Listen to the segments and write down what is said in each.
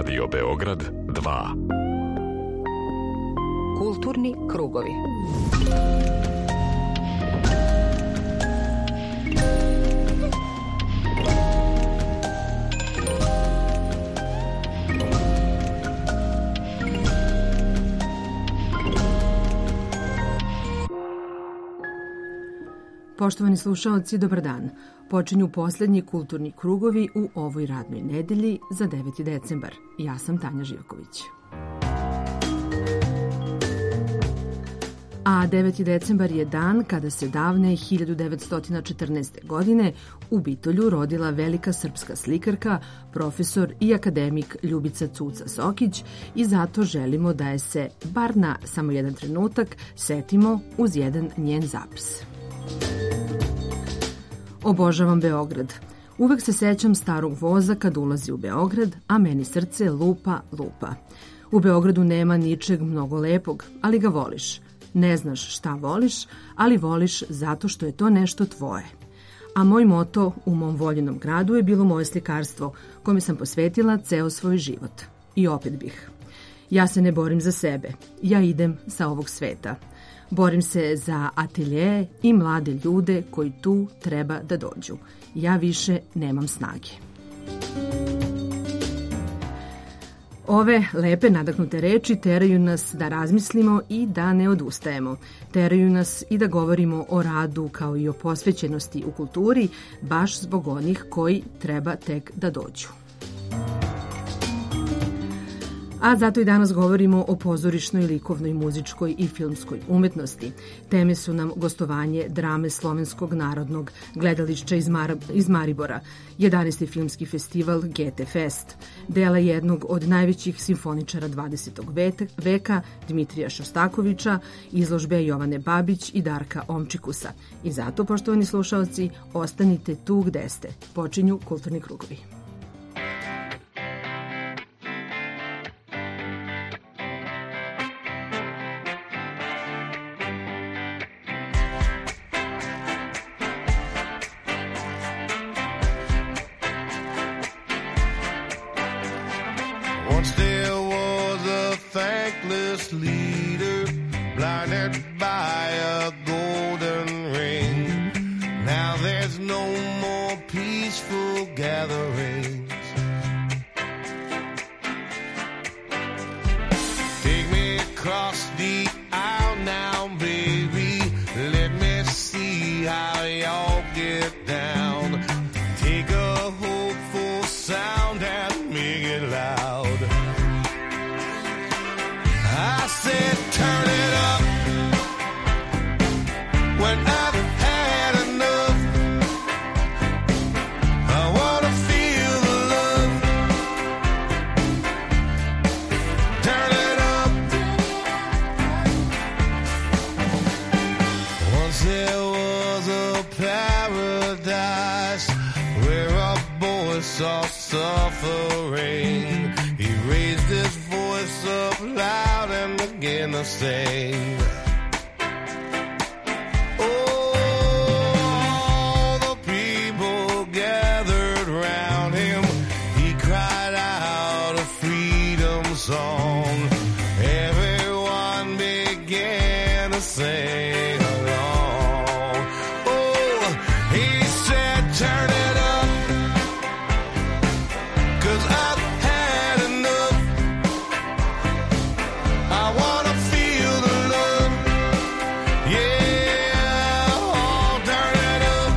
Radio Beograd 2. Kulturni krugovi. Poštovani slušaoci, dobar dan. Počinju poslednji kulturni krugovi u ovoj radnoj nedelji za 9. decembar. Ja sam Tanja Živković. A 9. decembar je dan kada se davne 1914. godine u Bitolju rodila velika srpska slikarka, profesor i akademik Ljubica Cuca Sokić i zato želimo da je se, bar na samo jedan trenutak, setimo uz jedan njen zapis. Obožavam Beograd. Uvek se sećam starog voza kad ulazi u Beograd, a meni srce lupa. U Beogradu nema ničeg mnogo lepog, ali ga voliš. Ne znaš šta voliš, ali voliš zato što je to nešto tvoje. A moj moto u mom voljenom gradu je bilo moje slikarstvo, kome sam posvetila ceo svoj život. I opet bih. Ja se ne borim za sebe. Ja idem sa ovog sveta. Borim se za atelje i mlade ljude koji tu treba da dođu. Ja više nemam snage. Ove lepe nadahnute reči teraju nas da razmislimo i da ne odustajemo. Teraju nas i da govorimo o radu kao i o posvećenosti u kulturi, baš zbog onih koji treba tek da dođu. A zato i danas govorimo o pozorišnoj, likovnoj, muzičkoj i filmskoj umetnosti. Teme su nam gostovanje drame Slovenskog narodnog gledališća iz Maribora, 11. filmski festival GT Fest, dela jednog od najvećih simfoničara 20. veka, Dmitrija Šostakovića, izložbe Jovane Babić i Darka Omčikusa. I zato, poštovani slušaoci, ostanite tu gde ste. Počinju kulturni krugovi. Once there was a thankless leader, blinded by a golden ring. Now there's no more peaceful gatherings. Take me across the aisle now, baby. Let me see how y'all get down. Take a hopeful sound and make it loud. I said turn it up when I've had enough. I wanna feel the love. Turn it up. Once there was a paradise where a boy saw suffering. He raised his voice up loud and began to sing. Oh, all the people gathered round him. He cried out a freedom song. Everyone began to sing along. Oh, he said, turn it up, 'cause I've had enough. I wanna feel the love. Yeah, oh, turn it up.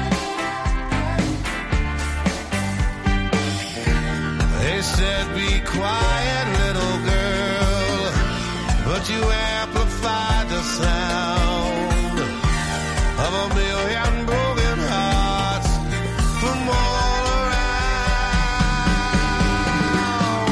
They said, be quiet, little girl, but you amplified the sound of a million broken hearts from all around.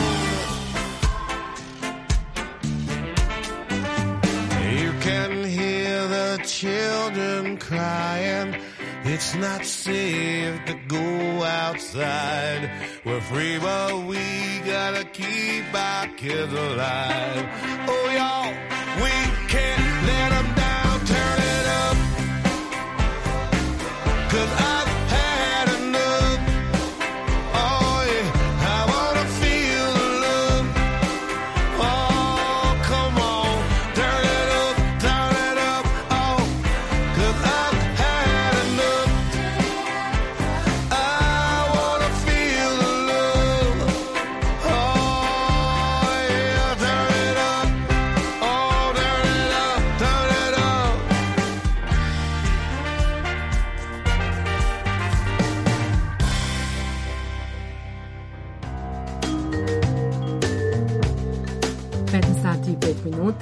You can hear the children crying. It's not safe to go outside. We're free, but we gotta keep our kids alive. Oh, y'all, we can't let them down. Turn it up, 'cause I've had enough. Oh, yeah, I wanna feel the love.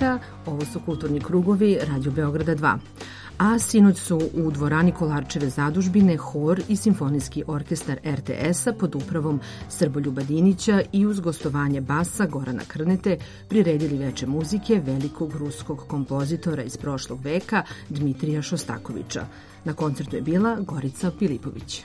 9. Ovo su Kulturni krugovi Radio Beograda 2. A sinoć su u dvorani Kolarčeve zadužbine Hor i Simfonijski orkestar RTS-a pod upravom Srboljuba Dinića i uz gostovanje basa Gorana Krnete priredili veče muzike velikog ruskog kompozitora iz prošlog veka Dmitrija Šostakovića. Na koncertu je bila Gorica Pilipović.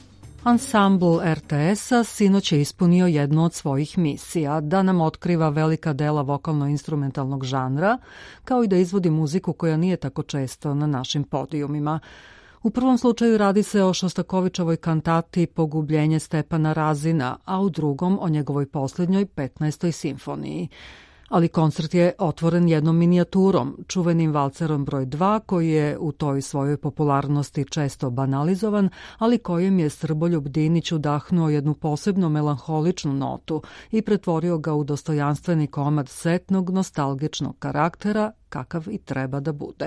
Ansambl RTS-a sinoć je ispunio jednu od svojih misija, da nam otkriva velika dela vokalno-instrumentalnog žanra, kao i da izvodi muziku koja nije tako često na našim podijumima. U prvom slučaju radi se o Šostakovićevoj kantati Pogubljenje Stepana Razina, a u drugom o njegovoj posljednjoj 15. simfoniji. Ali koncert je otvoren jednom minijaturom, čuvenim valcerom broj 2, koji je u toj svojoj popularnosti često banalizovan, ali kojem je Srboljub Dinić udahnuo jednu posebno melanholičnu notu i pretvorio ga u dostojanstveni komad setnog, nostalgičnog karaktera, kakav i treba da bude.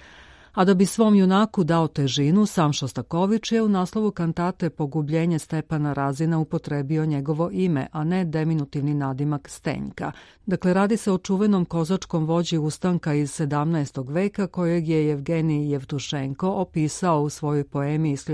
A da bi svom junaku dao težinu, sam Šostaković je u naslovu kantate Pogubljenje Stepana Razina upotrebio njegovo ime, a ne deminutivni nadimak Stenjka. Dakle, radi se o čuvenom kozačkom vođi ustanka iz 17. veka kojeg je Jevgenij Jevtušenko opisao u svojoj poemi iz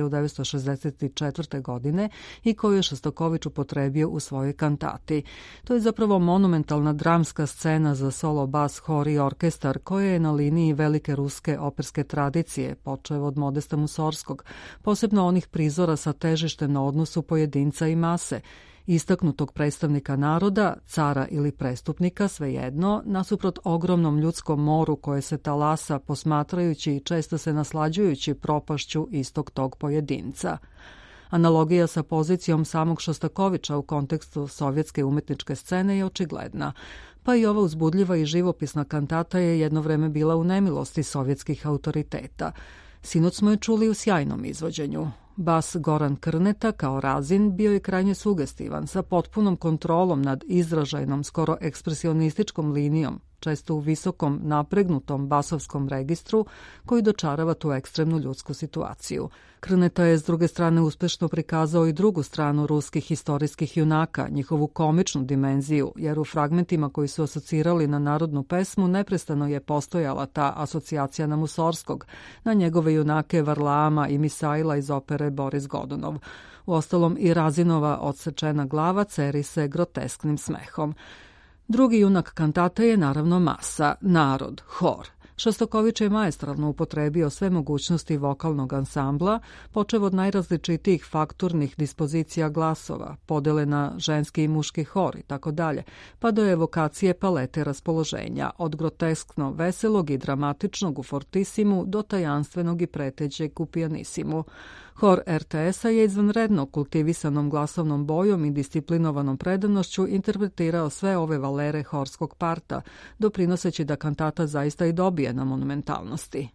1964. godine i koju je Šostaković upotrebio u svojoj kantati. To je zapravo monumentalna dramska scena za solo, bas, hor i orkestar koja je na liniji velike ruske operske tradicije, počev od Modesta Musorskog, posebno onih prizora sa težištem na odnosu pojedinca i mase, istaknutog predstavnika naroda, cara ili prestupnika, svejedno, nasuprot ogromnom ljudskom moru koje se talasa posmatrajući i često se naslađujući propašću istog tog pojedinca. Analogija sa pozicijom samog Šostakovića u kontekstu sovjetske umetničke scene je očigledna, pa i ova uzbudljiva i živopisna kantata je jedno vreme bila u nemilosti sovjetskih autoriteta. Sinoć smo je čuli u sjajnom izvođenju. Bas Goran Krneta kao Razin bio je krajnje sugestivan, sa potpunom kontrolom nad izražajnom, skoro ekspresionističkom linijom, često u visokom, napregnutom basovskom registru koji dočarava tu ekstremnu ljudsku situaciju. Krneta je s druge strane uspešno prikazao i drugu stranu ruskih historijskih junaka, njihovu komičnu dimenziju, jer u fragmentima koji su asocirali na narodnu pesmu neprestano je postojala ta asocijacija na Musorskog, na njegove junake Varlaama i Misaila iz opere Boris Godunov. Uostalom i Razinova odsečena glava ceri se grotesknim smehom. Drugi junak kantate je naravno masa, narod, hor. Šostaković je maestralno upotrebio sve mogućnosti vokalnog ansambla, počev od najrazličitijih fakturnih dispozicija glasova, podele na ženski i muški hor i tako dalje, pa do evokacije palete raspoloženja, od groteskno veselog i dramatičnog u fortisimu do tajanstvenog i preteđeg u pijanisimu. Hor RTS-a je izvanredno kultivisanom glasovnom bojom i disciplinovanom predanošću interpretirao sve ove valere horskog parta, doprinoseći da kantata zaista i dobije na monumentalnosti.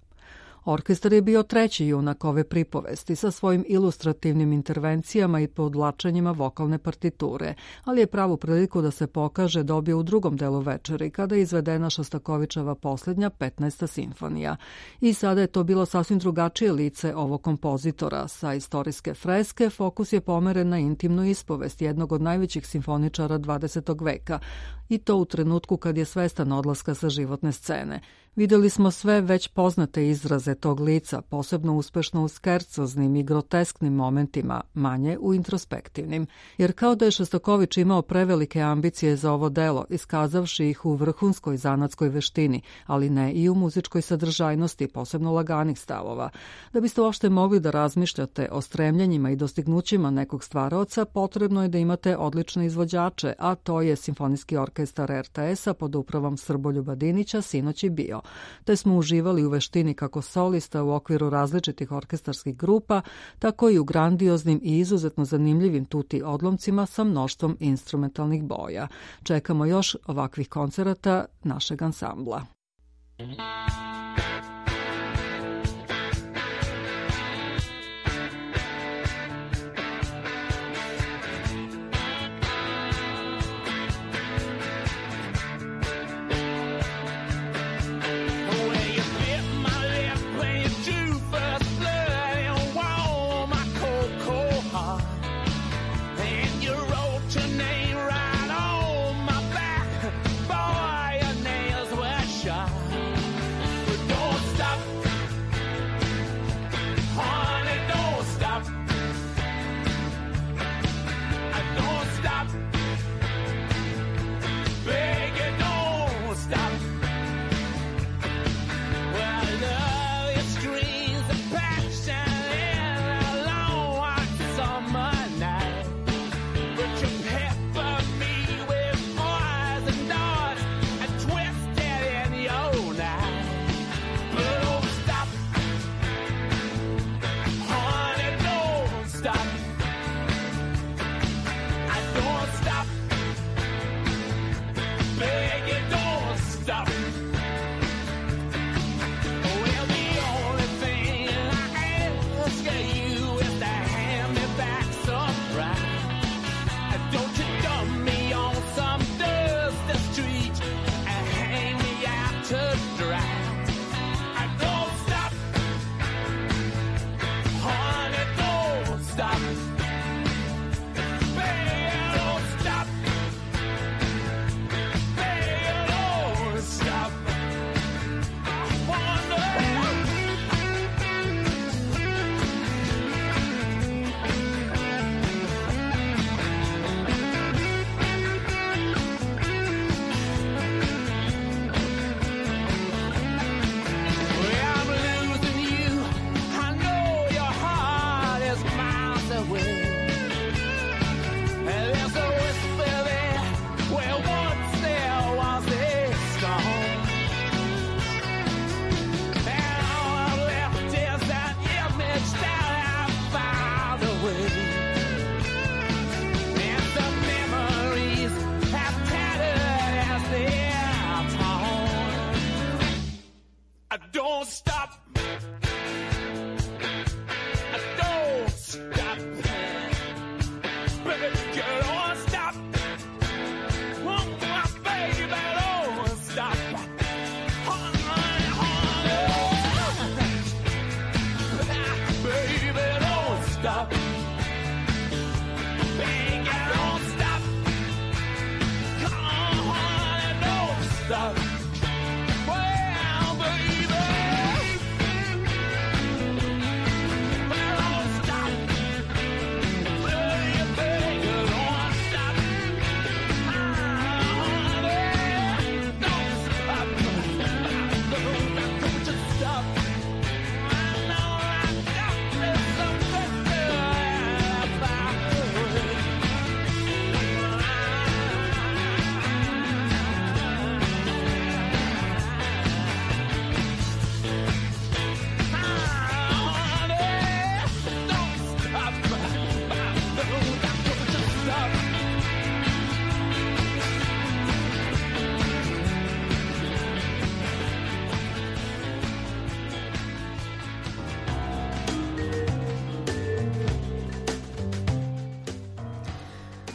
Orkestar je bio treći junak ove pripovesti sa svojim ilustrativnim intervencijama i podvlačenjima vokalne partiture, ali je pravu priliku da se pokaže dobio u drugom delu večeri, kada je izvedena Šostakovićeva posljednja 15. simfonija. I sada je to bilo sasvim drugačije lice ovog kompozitora. Sa istorijske freske fokus je pomeren na intimnu ispovest jednog od najvećih simfoničara 20. veka, i to u trenutku kad je svestan odlaska sa životne scene. Vidjeli smo sve već poznate izraze tog lica, posebno uspešno u skercoznim i grotesknim momentima, manje u introspektivnim. Jer kao da je Šostaković imao prevelike ambicije za ovo delo, iskazavši ih u vrhunskoj zanatskoj veštini, ali ne i u muzičkoj sadržajnosti, posebno laganih stavova. Da biste uopšte mogli da razmišljate o stremljenjima i dostignućima nekog stvaraoca, potrebno je da imate odlične izvođače, a to je Simfonijski orkestar RTS-a pod upravom Srboljuba Dinića sinoć i bio. Te smo uživali u veštini kako solista u okviru različitih orkestarskih grupa, tako i u grandioznim i izuzetno zanimljivim tuti odlomcima sa mnoštvom instrumentalnih boja. Čekamo još ovakvih koncerata našeg ansambla. Your name right on my back, boy, your nails were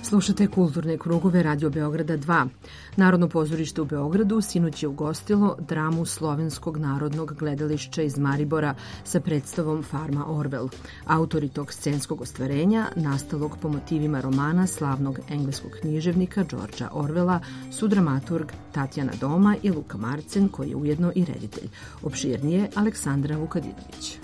Slušate Kulturne krugove Radio Beograda 2. Narodno pozorište u Beogradu sinoć je ugostilo dramu Slovenskog narodnog gledališća iz Maribora sa predstavom Farma Orwell. Autori tog scenskog ostvarenja, nastalog po motivima romana slavnog engleskog književnika Georgea Orwella, su dramaturg Tatjana Doma i Luka Marcen, koji je ujedno i reditelj. Opširnije Aleksandra Vukadinović.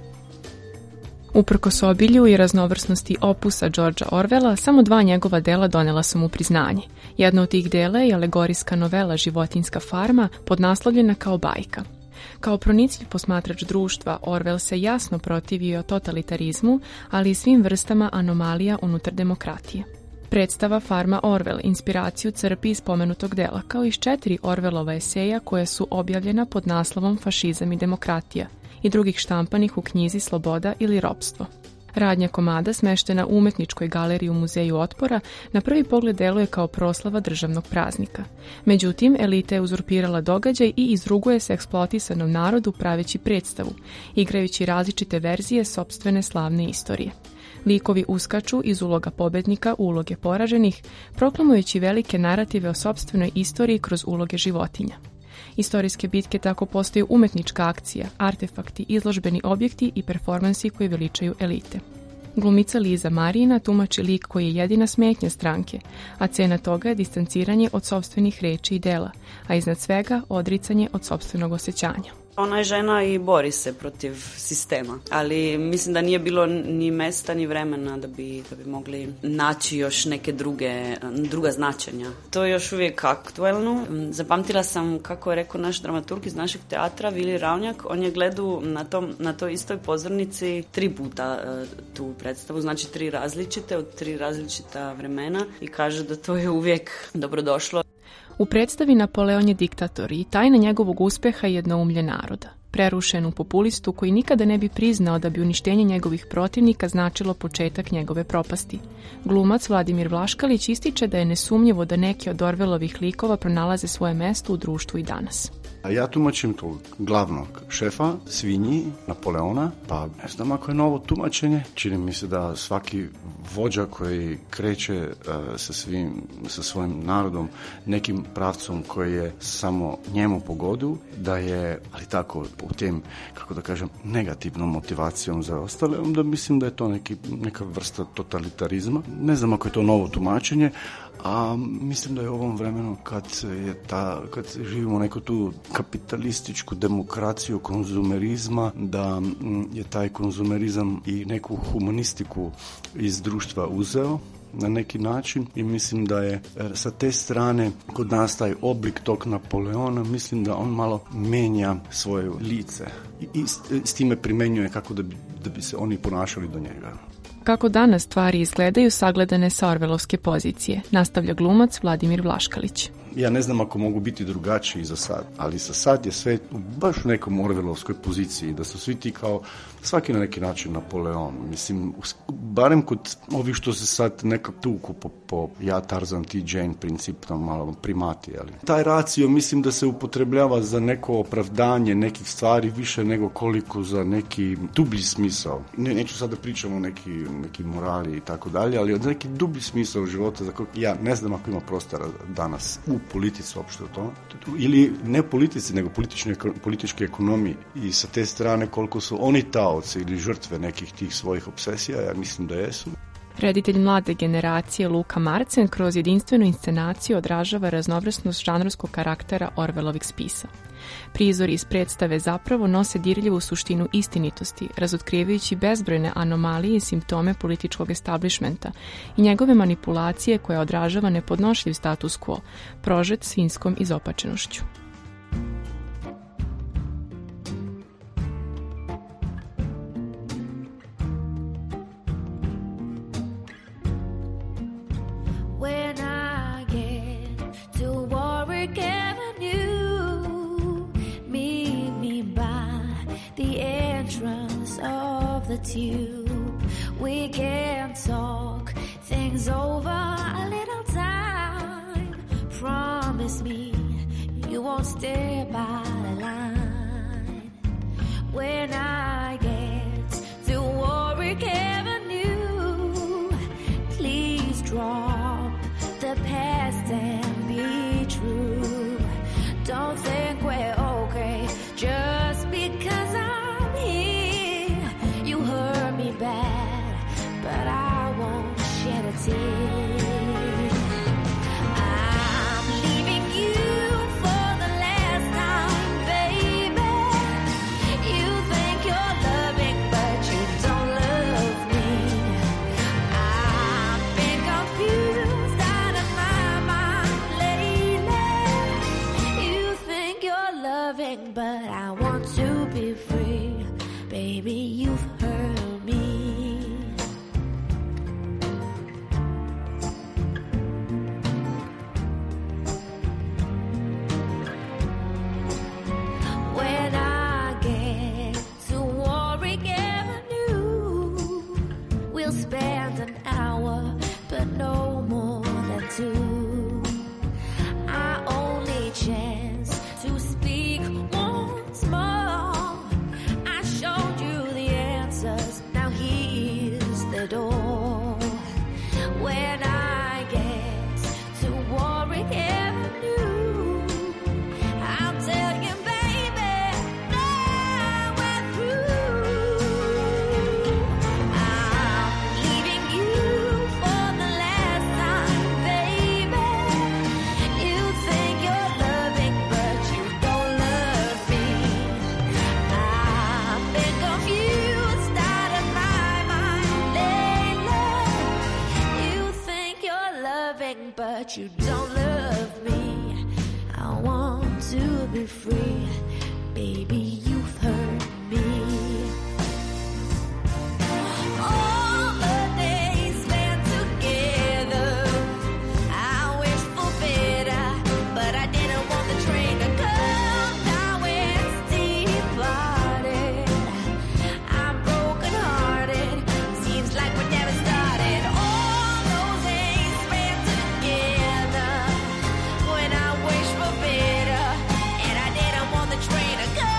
Uprkos obilju i raznovrsnosti opusa Georgea Orwella, samo 2 njegova dela donela su mu priznanje. Jedno od tih dela je alegorijska novela Životinjska farma, podnaslovljena kao bajka. Kao pronicljiv posmatrač društva, Orwell se jasno protivio totalitarizmu, ali i svim vrstama anomalija unutar demokratije. Predstava Farma Orwell inspiraciju crpi iz pomenutog dela, kao iz 4 Orwellova eseja koje su objavljena pod naslovom Fašizam i demokratija i drugih štampanih u knjizi Sloboda ili ropstvo. Radnja komada, smeštena u umetničkoj galeriji u Muzeju Otpora, na prvi pogled deluje kao proslava državnog praznika. Međutim, elita je uzurpirala događaj i izruguje se eksploatisanom narodu praveći predstavu, igrajući različite verzije sopstvene slavne istorije. Likovi uskaču iz uloga pobednika u uloge poraženih, proklamujući velike narative o sopstvenoj istoriji kroz uloge životinja. Istorijske bitke tako postaju umetnička akcija, artefakti, izložbeni objekti i performansi koji veličaju elite. Glumica Liza Marijina tumači lik koji je jedina smetnja stranke, a cena toga je distanciranje od sopstvenih reči i dela, a iznad svega odricanje od sopstvenog osjećanja. Ona je žena i bori se protiv sistema, ali mislim da nije bilo ni mesta ni vremena da bi mogli naći još neke druga značenja. To je još uvijek aktuelno. Zapamtila sam kako je rekao naš dramaturg iz našeg teatra, Vili Ravnjak, on je gledao na toj istoj pozornici 3 puta tu predstavu, znači 3 različite, od 3 različita vremena i kaže da to je uvijek dobrodošlo. U predstavi Napoleon je diktator i tajna njegovog uspeha je jednoumlje naroda. Prerušenu populistu koji nikada ne bi priznao da bi uništenje njegovih protivnika značilo početak njegove propasti. Glumac Vladimir Vlaškalić ističe da je nesumnjivo da neki od Orwellovih likova pronalaze svoje mesto u društvu i danas. A ja tumačim tog glavnog šefa, svinji, Napoleona, pa ne znam ako je novo tumačenje. Čini mi se da svaki vođa koji kreće sa svojim narodom nekim pravcom koji je samo njemu pogodu, da je, ali tako u tem, kako da kažem, negativnom motivacijom za ostale, onda mislim da je to neka vrsta totalitarizma. Ne znam ako je to novo tumačenje, a mislim da je u ovom vremenu kad živimo neku tu kapitalističku demokraciju konzumerizma, da je taj konzumerizam i neku humanistiku iz društva uzeo na neki način i mislim da je sa te strane kod nas taj oblik tog Napoleona, mislim da on malo menja svoje lice i s time primenjuje kako da bi se oni ponašali do njega. Kako danas stvari izgledaju sagledane sa Orwellovske pozicije, nastavlja glumac Vladimir Vlaškalić. Ja ne znam ako mogu biti drugačiji za sad, ali za sad je sve baš u nekom Orwellovskoj poziciji, da su svi ti kao svaki na neki način Napoleon. Mislim, barem kod ovih što se sad neka tuku po ja Tarzan, ti Jane princip, tam malo primati, ali taj racio mislim da se upotrebljava za neko opravdanje nekih stvari više nego koliko za neki dublji smisao. Neću sad da pričam o neki morali i tako dalje, ali od neki dublji smisao života za kojeg ja ne znam ako ima prostora danas u politici uopšte o tome. Ili ne politici, nego političke ekonomije. I sa te strane koliko su oni taoci ili žrtve nekih tih svojih obsesija, ja mislim da jesu. Reditelj mlade generacije Luka Marcen kroz jedinstvenu inscenaciju odražava raznovrsnost žanrovskog karaktera Orwellovih spisa. Prizori iz predstave zapravo nose dirljivu suštinu istinitosti, razotkrivajući bezbrojne anomalije i simptome političkog establishmenta i njegove manipulacije koja odražava nepodnošljiv status quo, prožet svinjskom izopačenošću. The tube, we can talk things over a little time. Promise me you won't stay by the line. When I get to Warwick Avenue, please draw but you don't love me. I want to be free, baby, you've hurt me. All the days spent together, I wish for better, but I didn't want the train to come. Now it's departed, I'm broken hearted, seems like we never started. All those days spent together, when I wish for better, and I didn't want the train to come.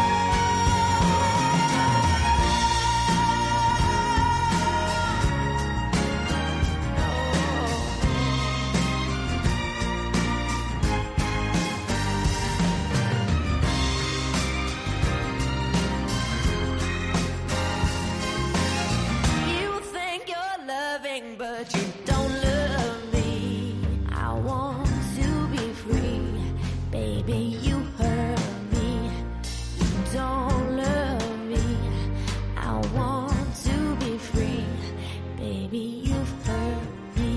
You think you're loving, but you don't love me. I want to be free, baby, you hurt me. You don't love me. I want to be free, baby, you've hurt me.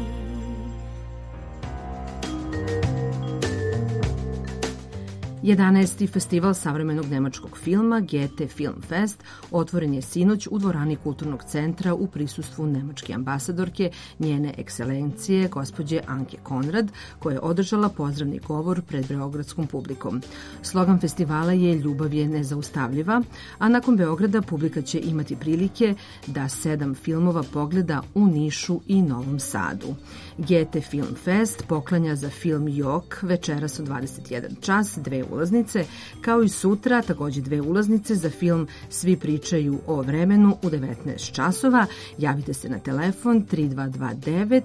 11. festival savremenog nemačkog filma Goethe Film Fest otvoren je sinoć u dvorani Kulturnog centra u prisustvu nemačke ambasadorke, njene ekscelencije, gospođe Anke Konrad, koja je održala pozdravni govor pred beogradskom publikom. Slogan festivala je Ljubav je nezaustavljiva, a nakon Beograda publika će imati prilike da 7 filmova pogleda u Nišu i Novom Sadu. Goethe Film Fest poklanja za film Jok večeras u 21 čas 2 ulaznice, kao i sutra takođe 2 ulaznice za film Svi pričaju o vremenu u 19 časova. Javite se na telefon 3229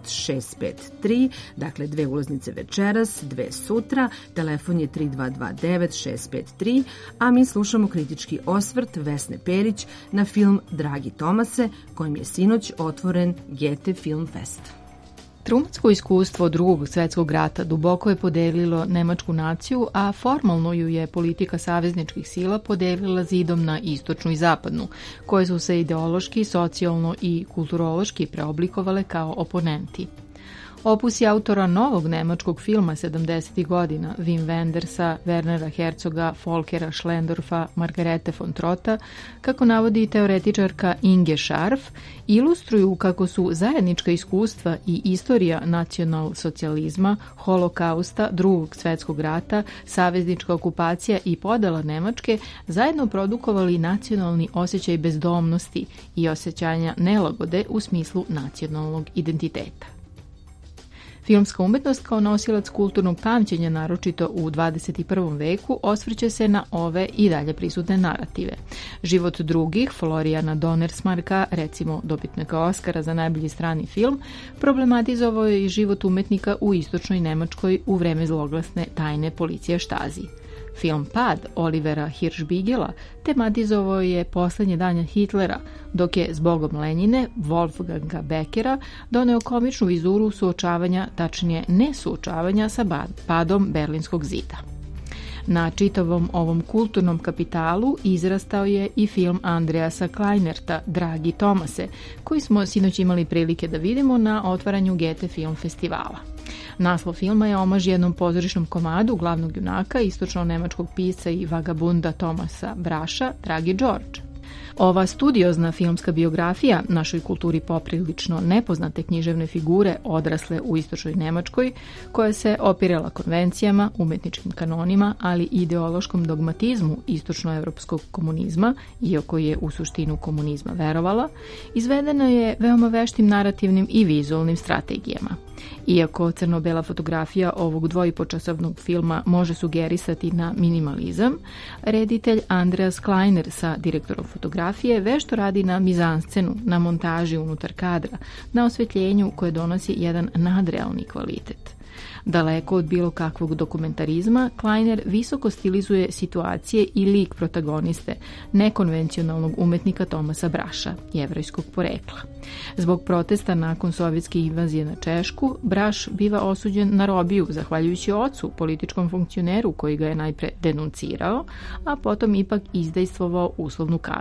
653, dakle 2 ulaznice večeras, 2 sutra, telefon je 3229 653, a mi slušamo kritički osvrt Vesne Perić na film Dragi Tomase, kojim je sinoć otvoren Goethe Film Fest. Traumatsko iskustvo Drugog svetskog rata duboko je podelilo nemačku naciju, a formalno ju je politika savezničkih sila podelila zidom na istočnu i zapadnu, koje su se ideološki, socijalno i kulturološki preoblikovale kao oponenti. Opus je autora novog nemačkog filma 70. godina, Wim Wendersa, Wernera Herzoga, Volkera Schlendorfa, Margarete von Trotta, kako navodi teoretičarka Inge Scharf, ilustruju kako su zajednička iskustva i istorija nacionalsocijalizma, holokausta, Drugog svetskog rata, saveznička okupacija i podela Nemačke zajedno produkovali nacionalni osjećaj bezdomnosti i osjećanja nelagode u smislu nacionalnog identiteta. Filmska umetnost kao nosilac kulturnog pamćenja, naročito u 21. veku, osvrće se na ove i dalje prisutne narative. Život drugih, Florijana Donnersmarka, recimo dobitnika Oskara za najbolji strani film, problematizovao je i život umetnika u istočnoj Nemačkoj u vreme zloglasne tajne policije Štazi. Film Pad Olivera Hirschbiegela tematizovao je poslednje dane Hitlera, dok je Zbogom Lenjine Wolfganga Beckera doneo komičnu vizuru suočavanja, tačnije nesuočavanja sa padom Berlinskog zida. Na čitavom ovom kulturnom kapitalu izrastao je i film Andreasa Kleinerta Dragi Tomase, koji smo sinoć imali prilike da vidimo na otvaranju Goethe Film Festivala. Naslov filma je omaž jednom pozorišnom komadu glavnog junaka, istočno-nemačkog pisca i vagabunda Tomasa Braša, Dragi George. Ova studiozna filmska biografija našoj kulturi poprilično nepoznate književne figure odrasle u istočnoj Nemačkoj, koja se opirala konvencijama, umetničkim kanonima, ali i ideološkom dogmatizmu istočnoevropskog komunizma, iako je u suštinu komunizma verovala, izvedena je veoma veštim narativnim i vizualnim strategijama. Iako crno-bela fotografija ovog dvoipočasovnog filma može sugerisati na minimalizam, reditelj Andreas Kleiner sa direktorom fotografije vešto radi na mizanscenu, na montaži unutar kadra, na osvetljenju koje donosi jedan nadrealni kvalitet. Daleko od bilo kakvog dokumentarizma, Kleiner visoko stilizuje situacije i lik protagoniste, nekonvencionalnog umetnika Tomasa Braša, jevrejskog porekla. Zbog protesta nakon sovjetske invazije na Češku, Braš biva osuđen na robiju, zahvaljujući ocu, političkom funkcioneru koji ga je najpre denuncirao, a potom ipak izdejstvovao uslovnu kaznu.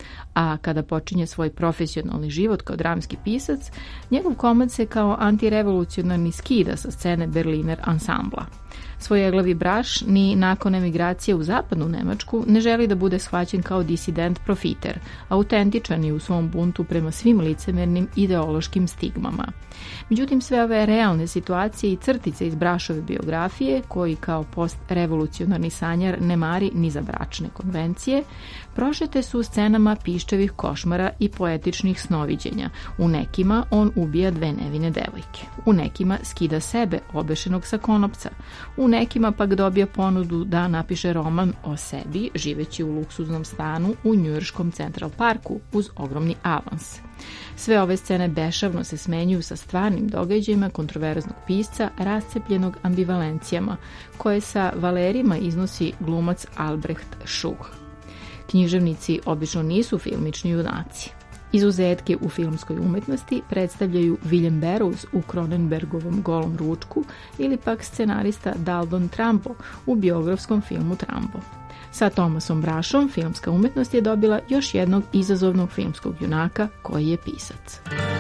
a kada počinje svoj profesionalni život kao dramski pisac, njegov komad se kao antirevolucionarni skida sa scene Berliner ansambla. Svojeglavi Braš ni nakon emigracije u zapadnu Nemačku ne želi da bude shvaćen kao disident profiter, autentičan je u svom buntu prema svim licemernim ideološkim stigmama. Međutim, sve ove realne situacije i crtice iz Brašove biografije, koji kao postrevolucionarni sanjar ne mari ni za bračne konvencije, prošete su scenama piščevih košmara i poetičnih snoviđenja. U nekima on ubija 2 nevine devojke, u nekima skida sebe obešenog sa konopca, u nekima pak dobija ponudu da napiše roman o sebi, živeći u luksuznom stanu u njujorškom Central Parku uz ogromni avans. Sve ove scene bešavno se smenjuju sa stvarnim događajima kontroverznog pisca, rascepljenog ambivalencijama, koje sa Valerima iznosi glumac Albrecht Schuch. Književnici obično nisu filmični junaci. Izuzetke u filmskoj umetnosti predstavljaju Willem Burroughs u Cronenbergovom Golom ručku ili pak scenarista Dalton Trumbo u biografskom filmu Trumbo. Sa Thomasom Brašom filmska umetnost je dobila još jednog izazovnog filmskog junaka koji je pisac.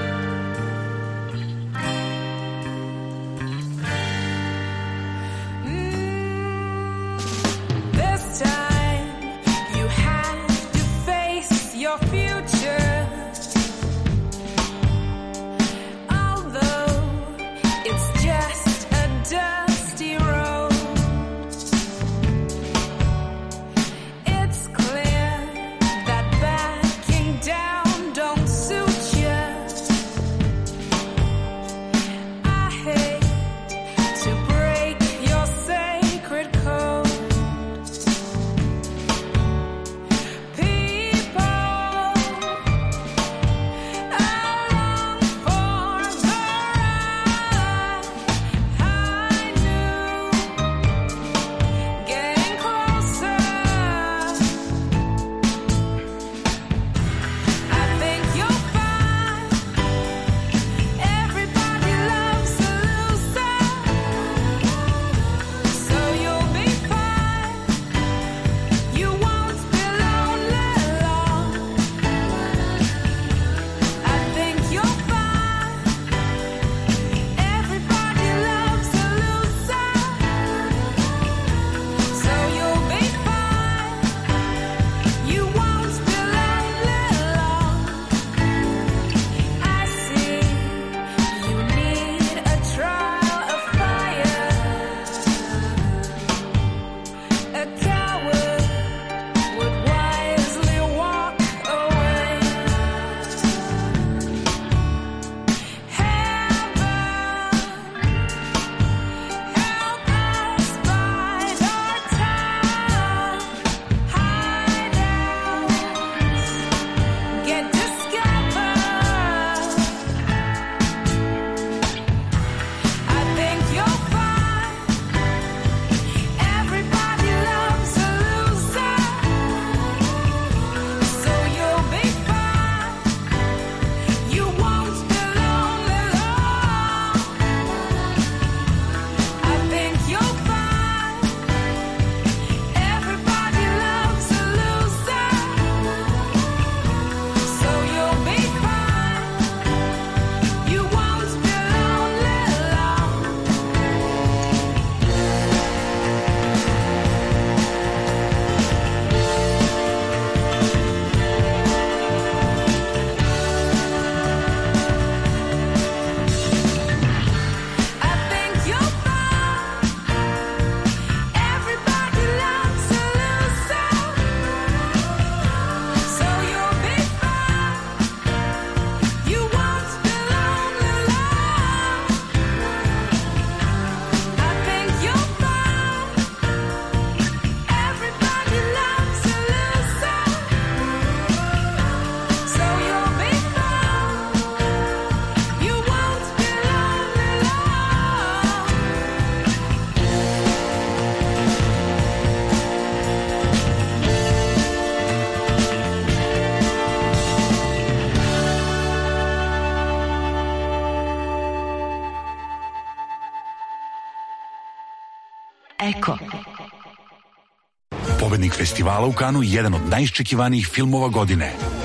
Eko. Pobednik festivala u Kanu, jedan od najiščekivanijih filmova godine.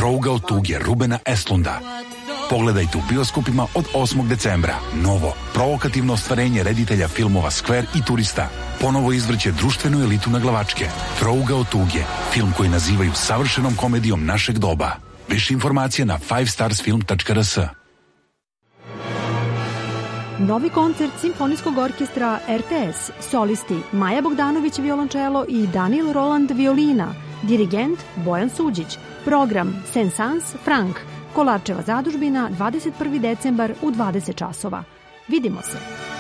Trougao tuge Rubena Estlunda. Pogledajte u bioskopima od 8. decembra. Novo, provokativno ostvarenje reditelja filmova Skver i Turista. Ponovo izvrće društvenu elitu na glavačke. Trougao tuge, film koji nazivaju savršenom komedijom našeg doba. Više informacije na 5starsfilm.rs. Novi koncert Simfonijskog orkestra RTS, solisti Maja Bogdanović violončelo i Daniel Roland violina, dirigent Bojan Suđić, program Saint-Saëns Frank, Kolarčeva zadužbina, 21. decembar u 20 časova. Vidimo se!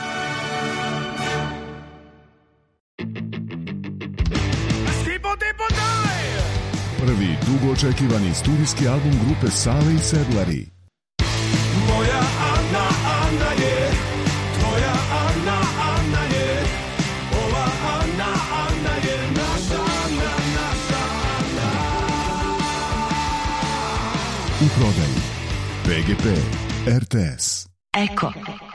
Prvi dugo očekivani studijski album grupe Sale i Sedlari. Moja Ana, Ana je, tvoja Ana, Ana je, ova Ana, Ana je, naša Ana, naša Ana. U prodaji PGP RTS. Eko.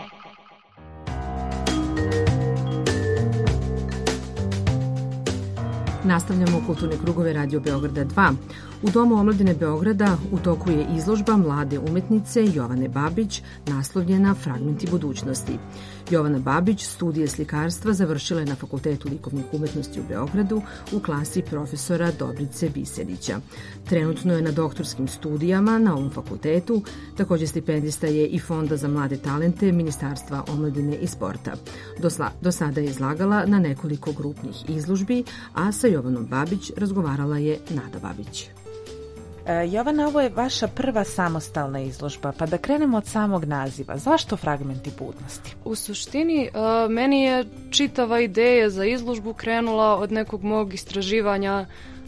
Nastavljamo kulturne krugove Radio Beograda 2. U Domu omladine Beograda u toku je izložba mlade umetnice Jovane Babić naslovljena Fragmenti budućnosti. Jovana Babić studije slikarstva završila je na Fakultetu likovnih umetnosti u Beogradu u klasi profesora Dobrice Biserića. Trenutno je na doktorskim studijama na ovom fakultetu, također stipendista je i Fonda za mlade talente Ministarstva omladine i sporta. Do sada je izlagala na nekoliko grupnih izložbi, a sa Jovanom Babić razgovarala je Nada Babić. Jovana, ovo je vaša prva samostalna izložba, pa da krenemo od samog naziva. Zašto Fragmenti budnosti? U suštini, meni je čitava ideja za izložbu krenula od nekog mog istraživanja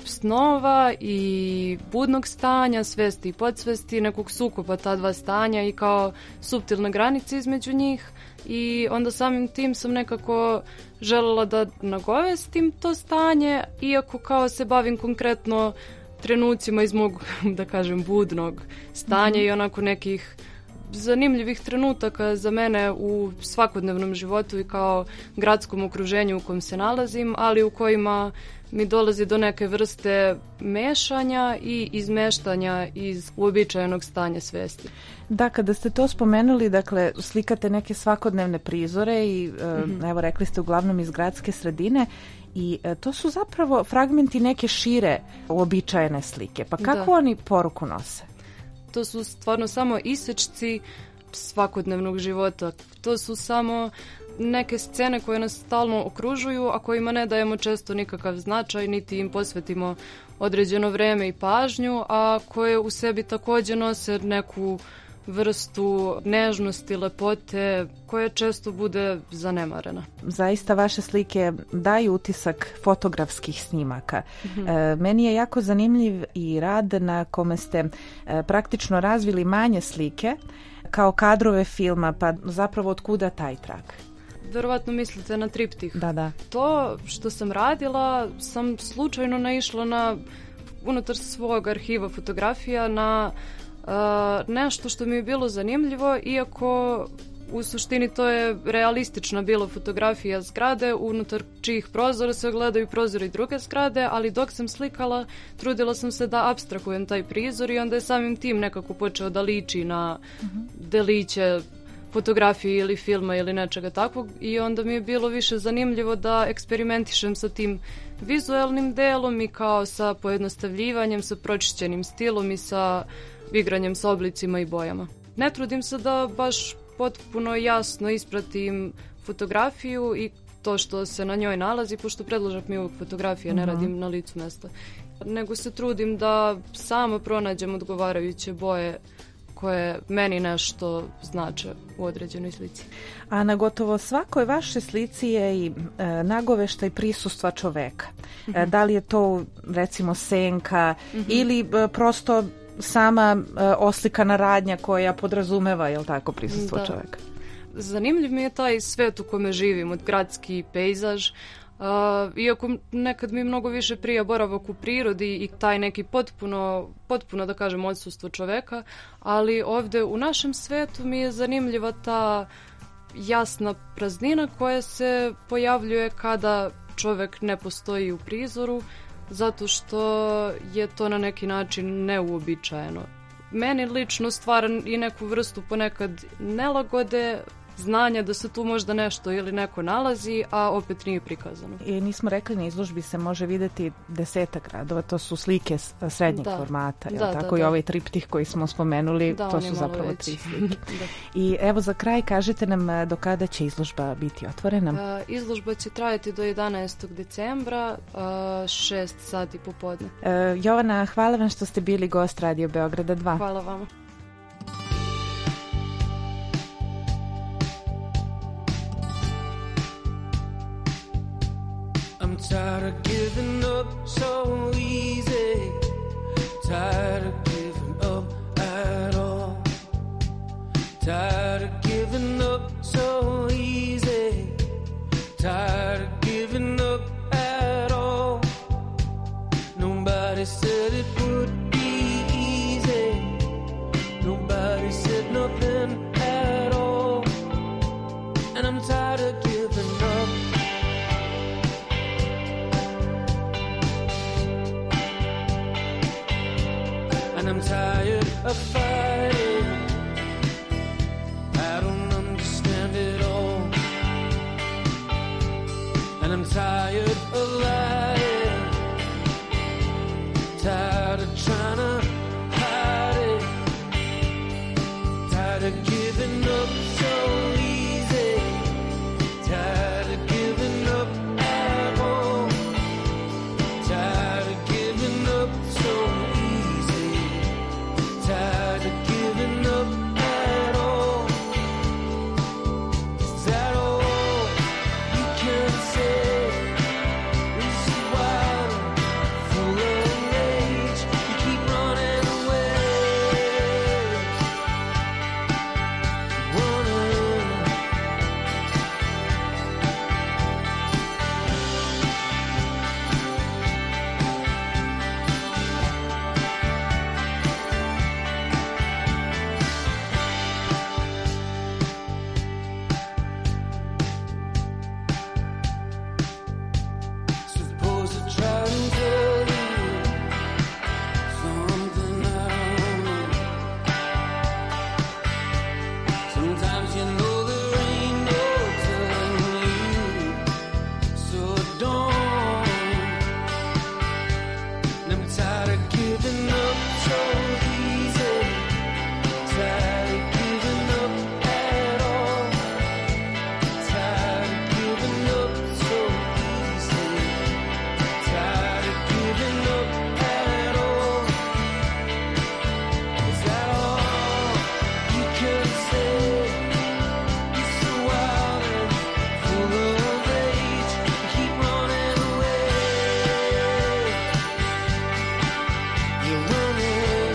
snova i budnog stanja, svesti i podsvesti, nekog sukoba ta dva stanja i kao suptilne granice između njih. I onda samim tim sam nekako želela da nagovestim to stanje, iako kao se bavim konkretno trenucima iz mog, da kažem, budnog stanja i onako nekih zanimljivih trenutaka za mene u svakodnevnom životu i kao gradskom okruženju u kojem se nalazim, ali u kojima mi dolazi do neke vrste mešanja i izmeštanja iz uobičajenog stanja svesti. Da, kada ste to spomenuli, dakle, slikate neke svakodnevne prizore i evo rekli ste uglavnom iz gradske sredine i to su zapravo fragmenti neke šire uobičajene slike. Pa kako oni poruku nose? To su stvarno samo isečci svakodnevnog života. To su samo neke scene koje nas stalno okružuju, a kojima ne dajemo često nikakav značaj, niti im posvetimo određeno vreme i pažnju, a koje u sebi također nose neku vrstu nežnosti, lepote, koja često bude zanemarena. Zaista vaše slike daju utisak fotografskih snimaka. Meni je jako zanimljiv i rad na kome ste praktično razvili manje slike kao kadrove filma, pa zapravo otkuda taj trag? Verovatno mislite na triptih. Da. To što sam radila, sam slučajno naišla na, unutar svog arhiva fotografija, na nešto što mi je bilo zanimljivo, iako u suštini to je realistična bila fotografija zgrade unutar čijih prozora se gledaju prozori druge zgrade, ali dok sam slikala trudila sam se da apstrahujem taj prizor i onda je samim tim nekako počeo da liči na deliće fotografije ili filma ili nečega takvog i onda mi je bilo više zanimljivo da eksperimentišem sa tim vizuelnim delom i kao sa pojednostavljivanjem, sa pročišćenim stilom i sa igranjem s oblicima i bojama. Ne trudim se da baš potpuno jasno ispratim fotografiju i to što se na njoj nalazi, pošto predložak mi uvijek fotografije, ne radim na licu mesta. Nego se trudim da sama pronađem odgovarajuće boje koje meni nešto znače u određenoj slici. A na gotovo svakoj vašoj slici je i nagoveštaj prisustva čoveka. Da li je to recimo senka ili prosto sama oslikana radnja koja podrazumeva, jel tako, prisustvo čoveka? Zanimljiv mi je taj svet u kome živim, od gradski pejzaž, iako nekad mi mnogo više prija boravak u prirodi i taj neki potpuno da kažem odsustvo čoveka, ali ovdje u našem svetu mi je zanimljiva ta jasna praznina koja se pojavljuje kada čovek ne postoji u prizoru zato što je to na neki način neuobičajeno. Meni lično stvara i neku vrstu ponekad nelagode, znanja da se tu možda nešto ili neko nalazi, a opet nije prikazano. I nismo rekli, na izložbi se može vidjeti 10 radova, to su slike srednjeg formata, tako? I ovaj triptih koji smo spomenuli, to su zapravo 3 slike. I evo za kraj kažite nam do kada će izložba biti otvorena? Izložba će trajati do 11. decembra, 6 sati popodne. Jovana, hvala vam što ste bili gost Radio Beograda 2. Hvala vama. I'm tired of giving up so easy, tired of giving up at all, tired of giving up so easy, tired of giving up at all. Nobody said it would be easy, nobody said nothing at all, and I'm tired of giving up. And I'm tired of fighting, I don't understand it all. And I'm tired of lying, tired of trying to hide it, tired of giving up so easy, tired of giving up at all, tired of giving up so easy, tired of giving up at all. Is that all you can say? Is you wild, full of rage? You keep running away, running. Suppose I try and tell you something I don't know. Sometimes you know there ain't no telling you, so don't. And I'm tired of giving up so easy, tired of giving up at all, tired of giving up so easy, tired of giving up at all. Is that all you can say? You're so wild and full of rage, you keep running away, you're running,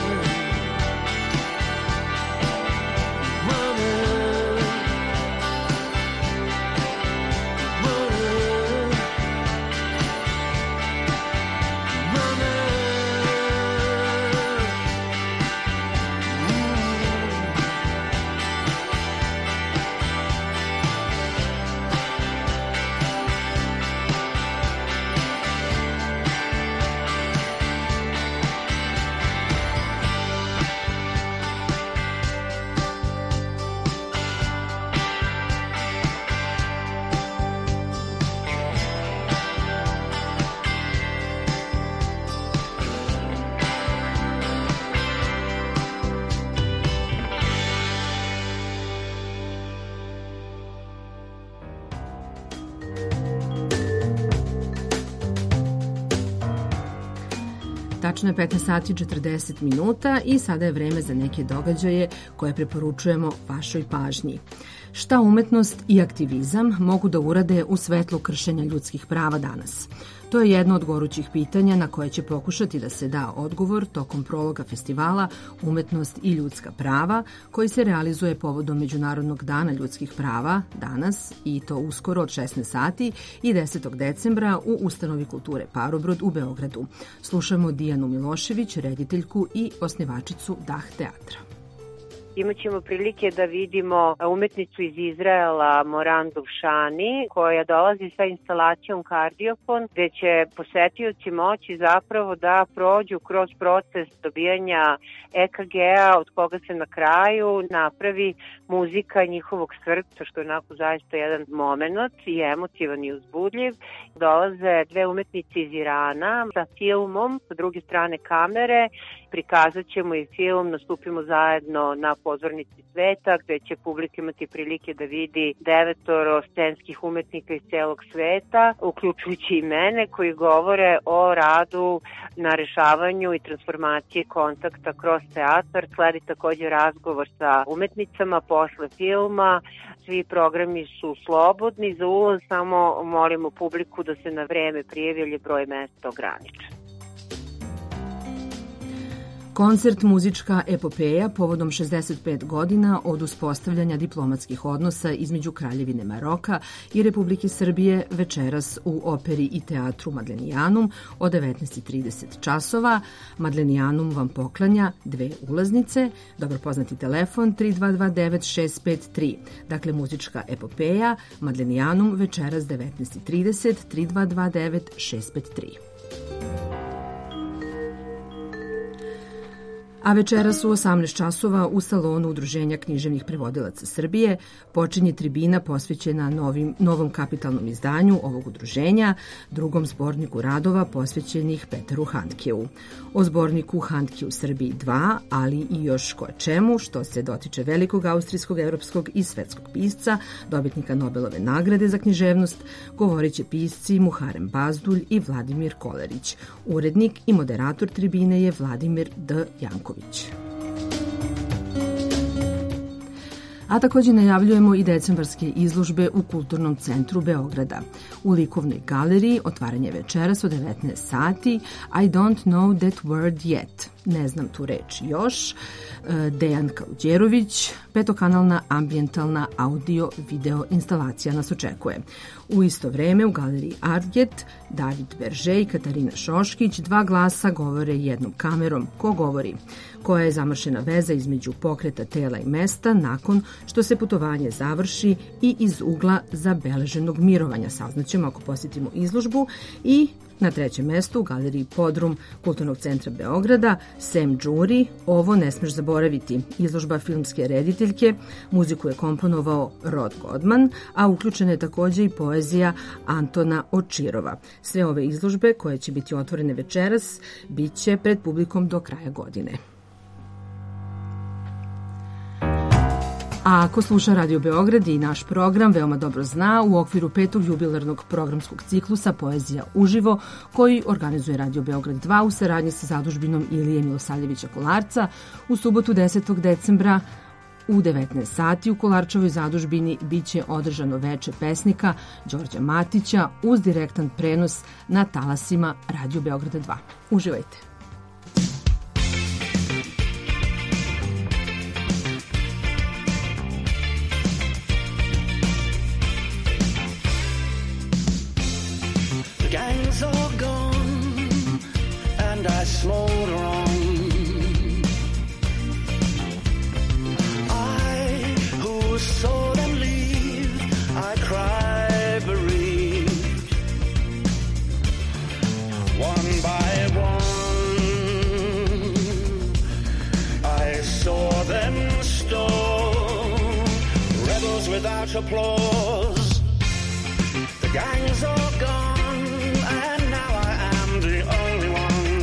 running, Tačno je 15 sati 40 minuta i sada je vreme za neke događaje koje preporučujemo vašoj pažnji. Šta umetnost i aktivizam mogu da urade u svetlu kršenja ljudskih prava danas? To je jedno od gorućih pitanja na koje će pokušati da se da odgovor tokom prologa festivala Umetnost i ljudska prava, koji se realizuje povodom Međunarodnog dana ljudskih prava danas i to uskoro od 16 sati i 10. decembra u Ustanovi kulture Parobrod u Beogradu. Slušamo Dijanu Milošević, rediteljku i osnivačicu Dah teatra. Imaćemo prilike da vidimo umetnicu iz Izraela Moran Dovšani koja dolazi sa instalacijom Kardiofon, gde će posetioci moći zapravo da prođu kroz proces dobijanja EKG-a od koga se na kraju napravi muzika njihovog srca, što je onako zaista jedan moment i emotivan i uzbudljiv. Dolaze dve umetnice iz Irana sa filmom, sa druge strane kamere, prikazat ćemo i film Nastupimo zajedno na pozornici sveta, gde će publika imati prilike da vidi 9 scenskih umetnika iz celog sveta, uključujući i mene, koji govore o radu na rešavanju i transformaciji kontakta kroz teatar. Sledi takođe razgovor sa umetnicama posle filma. Svi programi su slobodni za ulaz, samo molimo publiku da se na vreme prijavi jer je broj mesta ograničen. Koncert Muzička epopeja povodom 65 godina od uspostavljanja diplomatskih odnosa između Kraljevine Maroka i Republike Srbije večeras u Operi i teatru Madlenijanum od 19:30 časova. Madlenijanum vam poklanja 2 ulaznice, dobro poznati telefon 3229-653. Dakle, Muzička epopeja, Madlenijanum večeras 19:30, 3229-653. A večeras u 18 časova u salonu Udruženja književnih prevodilaca Srbije počinje tribina posvećena novom kapitalnom izdanju ovog udruženja, drugom zborniku radova posvećenih Peteru Handkeu. O zborniku Handke u Srbiji 2, ali i još koje čemu, što se dotiče velikog austrijskog, evropskog i svetskog pisca, dobitnika Nobelove nagrade za književnost, govorit će pisci Muharem Bazdulj i Vladimir Kolerić. Urednik i moderator tribine je Vladimir D. Janković. A takođe najavljujemo i decembarske izložbe u Kulturnom centru Beograda. U Likovnoj galeriji otvaranje večeras od 19 sati I don't know that word yet. Ne znam tu reč još. Dejan Kaluđerović, petokanalna ambijentalna audio-video instalacija nas očekuje. U isto vreme u galeriji Artget David Berže i Katarina Šoškić 2 glasa govore jednom kamerom. Ko govori? Koja je zamršena veza između pokreta tela i mesta nakon što se putovanje završi i iz ugla zabeleženog mirovanja. Saznaćemo ako posjetimo izložbu. I na 3. mestu u galeriji Podrum Kulturnog centra Beograda Sam Đuri, Ovo ne smeš zaboraviti, izložba filmske rediteljke, muziku je komponovao Rod Godman, a uključena je takođe i poezija Antona Očirova. Sve ove izložbe koje će biti otvorene večeras bit će pred publikom do kraja godine. A ako sluša Radio Beograd i naš program veoma dobro zna, u okviru 5. jubilarnog programskog ciklusa Poezija uživo, koji organizuje Radio Beograd 2 u saradnji sa zadužbinom Ilije Milosavljevića Kolarca, u subotu 10. decembra u 19 sati u Kolarčevoj zadužbini biće održano veče pesnika Đorđa Matića uz direktan prenos na talasima Radio Beograda 2. Uživajte! Gang's all gone and I smolder on. I who saw them leave, I cry bereaved. One by one I saw them stone, rebels without applause. The gang's all gone and now I am the only one.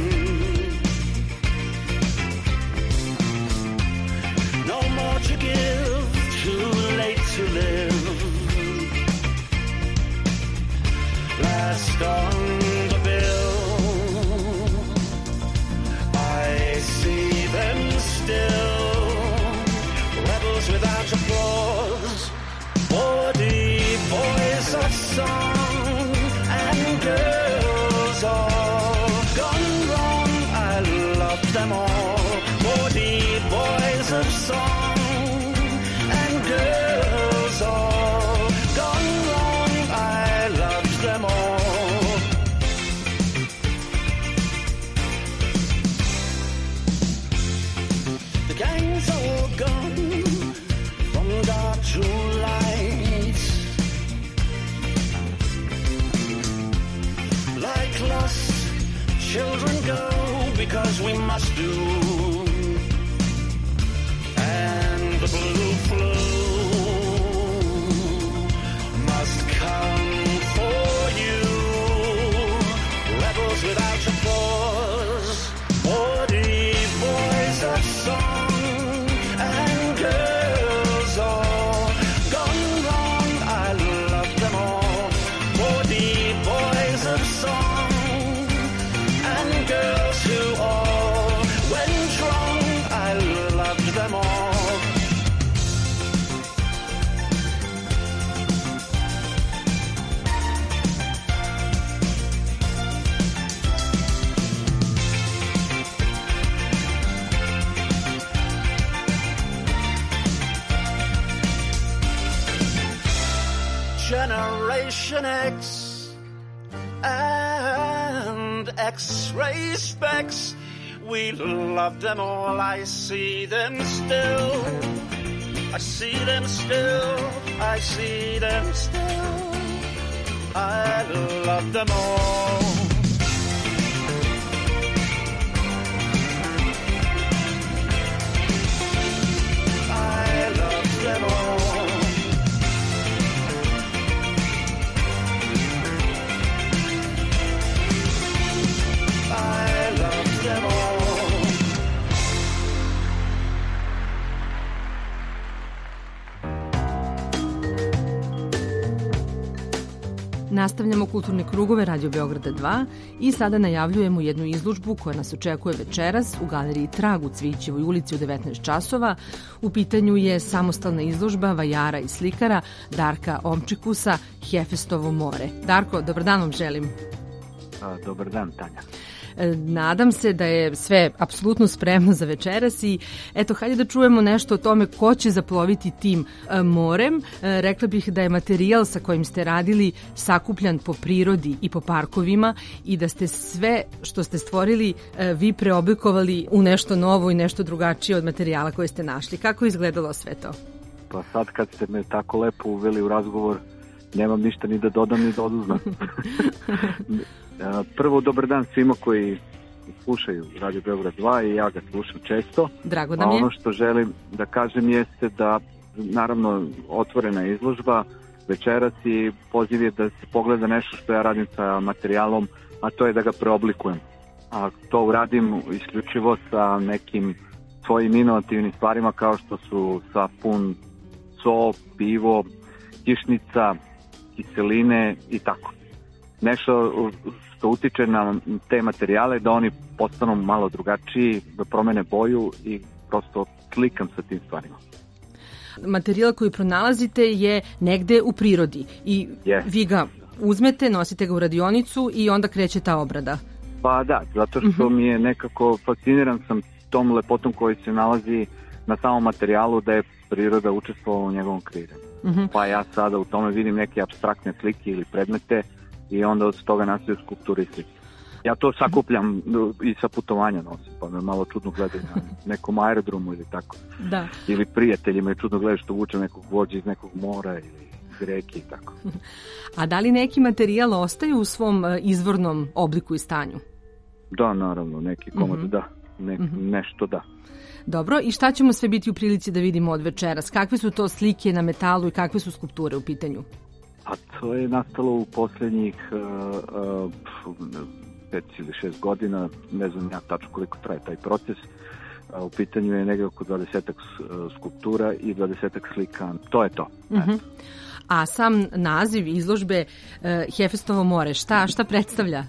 No more to give, too late to live. Last on the bill, I see them still, rebels without applause. 40 boys of song and girls all gone wrong. I love them all. 40 boys of song and girls all gone wrong. I loved them all. The gang's all gone to light. Like lost children go because we must do. And the blue flow must come for you. Rebels without a cause, orderly boys of song and girls all gone wrong. I love them all. Orderly boys of song and girls who all went wrong. I loved them all. Generation X and X-ray specs, we love them all. I see them still. I see them still. I see them still. I love them all. I love them all. I love them all. Nastavljamo kulturne krugove Radio Beograda 2 i sada najavljujemo jednu izložbu koja nas očekuje večeras u galeriji Trag u Cvićevoj ulici u 19 časova. U pitanju je samostalna izložba vajara i slikara Darka Omčikusa Hefestovo more. Darko, dobar dan vam želim. Dobar dan, Tanja. Nadam se da je sve apsolutno spremno za večeras i eto, hajde da čujemo nešto o tome ko će zaploviti tim morem. Rekla bih da je materijal sa kojim ste radili sakupljan po prirodi i po parkovima i da ste sve što ste stvorili vi preoblikovali u nešto novo i nešto drugačije od materijala koje ste našli. Kako je izgledalo sve to? Pa sad kad ste me tako lepo uveli u razgovor, nemam ništa ni da dodam ni da oduzmem. Prvo, dobar dan svima koji slušaju Radio Beograd 2 i ja ga slušam često. Drago nam je. Ono što želim da kažem jeste da, naravno, otvorena izložba večeras i poziv je da se pogleda nešto što ja radim sa materijalom, a to je da ga preoblikujem. A to uradim isključivo sa nekim svojim inovativnim stvarima kao što su sapun, so, pivo, kišnica, kiseline i tako. Nešto što utiče na te materijale da oni postanu malo drugačiji, da promene boju i prosto slikam sa tim stvarima. Materijal koji pronalazite je negde u prirodi i vi ga uzmete, nosite ga u radionicu i onda kreće ta obrada. Pa da, zato što mi je nekako fasciniran sam tom lepotom koji se nalazi na samom materijalu, da je priroda učestvovala u njegovom kreiranju. Pa ja sada u tome vidim neke apstraktne slike ili predmete i onda od toga nastaju skulpture i slike. Ja to sakupljam i sa putovanja nosim, pa me malo čudno gledaju na nekom aerodromu ili tako. Da. Ili prijateljima je čudno gledaju što vuče nekog vođa iz nekog mora ili iz reke i tako. A da li neki materijal ostaju u svom izvornom obliku i stanju? Da, naravno, neki komad da, nešto da. Dobro, i šta ćemo sve biti u prilici da vidimo od večeras? Kakve su to slike na metalu i kakve su skulpture u pitanju? A to je nastalo u posljednjih 5 ili 6 godina, ne znam ja tačno koliko traje taj proces. U pitanju je negdje oko 20 skulptura i 20 slika. To je to. A sam naziv izložbe Hefestovo more, šta predstavlja?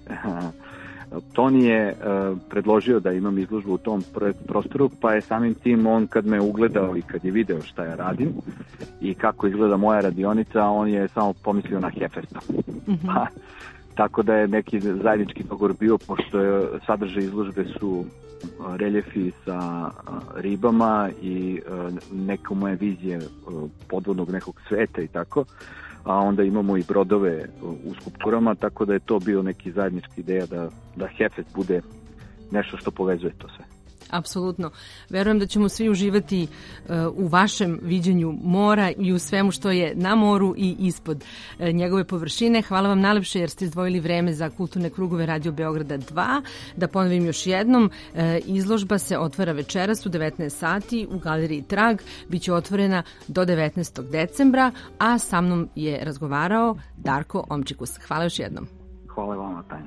Toni je predložio da imam izložbu u tom prostoru, pa je samim tim on kad me ugledao i kad je video šta ja radim i kako izgleda moja radionica, on je samo pomislio na Hefesto. Tako da je neki zajednički dogovor bio, pošto je sadržaj izložbe su reljefi sa ribama i neka moja vizije podvodnog nekog sveta i tako, a onda imamo i brodove u skulpturama, tako da je to bio neki zajednički ideja da Hefest bude nešto što povezuje to sve. Apsolutno. Verujem da ćemo svi uživati u vašem viđenju mora i u svemu što je na moru i ispod njegove površine. Hvala vam najlepše jer ste izdvojili vreme za kulturne krugove Radio Beograda 2. Da ponovim još jednom, izložba se otvara večeras u 19 sati u galeriji Trag. Biće otvorena do 19. decembra, a sa mnom je razgovarao Darko Omčikus. Hvala još jednom. Hvala vama, Tanja.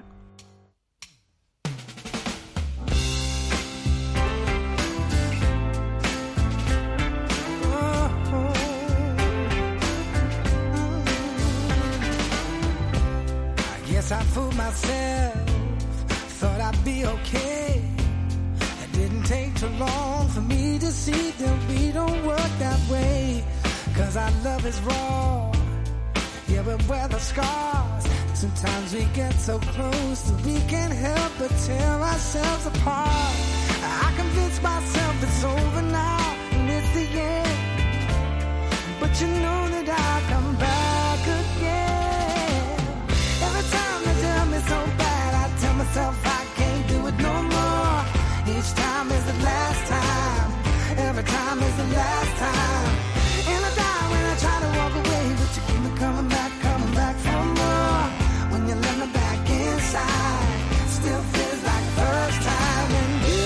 Guess I fooled myself, thought I'd be okay. It didn't take too long for me to see that we don't work that way. 'Cause our love is raw, yeah, we wear the scars. Sometimes we get so close that we can't help but tear ourselves apart. I convince myself it's over now and it's the end, but you know that I'll come back again. Every time they tell me so bad, I tell myself I can't do it no more. Each time is the last time, every time is the last time. And I die when I try to walk away, but you keep me coming back for more. When you let me back inside, still feels like first time. And you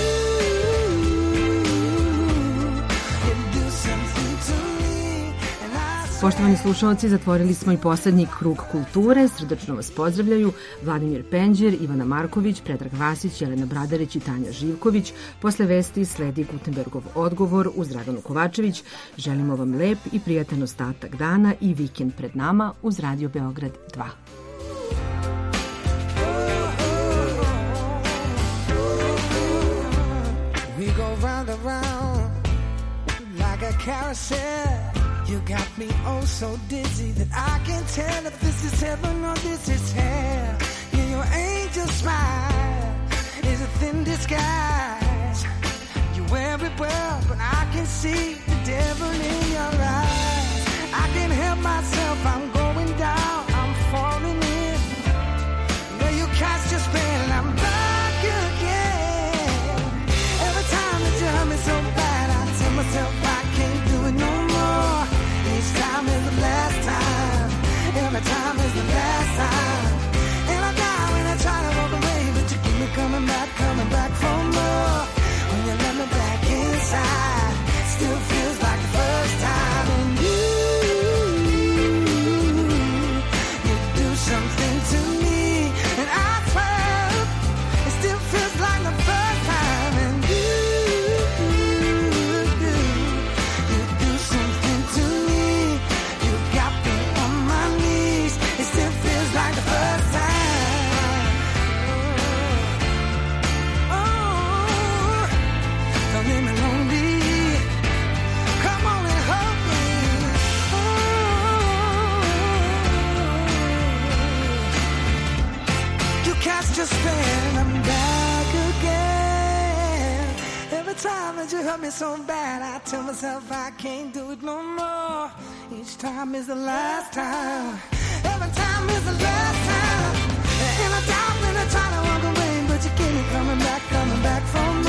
do something to me, and I Poštovani slušalci, zatvorili smo i poslednji krug kulture. Srdačno vas pozdravljaju Vladimir Penđer, Ivana Marković, Predrag Vasić, Jelena Bradarić i Tanja Živković. Posle vesti sledi Gutenbergov odgovor uz Draganu Kovačević. Želimo vam lep i prijatan ostatak dana i vikend pred nama uz Radio Beograd 2. we go round and round like a carousel. You got me oh so dizzy that I can't tell if this is heaven or this is hell. Yeah, your angel smile is a thin disguise. You wear it well, but I can see the devil in your eyes. I can't help myself, I'm going down, I'm falling in. Yeah, you cast your spell and I'm back again. Every time that you hurt me so bad, I tell myself I can't do it no more. Each time is the last time, every time is the last time. And I die when I try to walk away, but you keep me coming back for more. When you let me back inside, still feels like the first time. And you do something to me, and I swear it still feels like the first time. And you do something to me. You got me on my knees. It still feels like the first time. Oh, don't leave me lonely. Come on and hold me. You cast your spell and I'm back again. Every time that you hurt me so bad, I tell myself I can't do it no more. Each time is the last time. Every time is the last time. And I doubt when I try to walk away, but you keep me coming back for more.